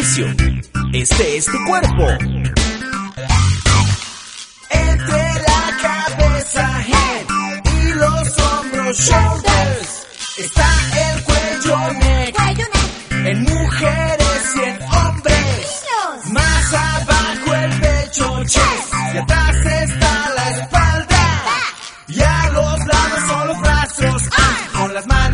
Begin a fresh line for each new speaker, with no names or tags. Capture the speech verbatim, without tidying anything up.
ejercicio. Este es tu cuerpo.
Entre la cabeza, head, y los hombros, shoulders, está el cuello, neck, en mujeres y en hombres. Más abajo el pecho, chest, y atrás está la espalda. Y a los lados son los brazos, con las manos